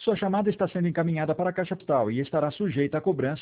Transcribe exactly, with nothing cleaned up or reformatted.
Sua chamada está sendo encaminhada para a caixa postal e estará sujeita à cobrança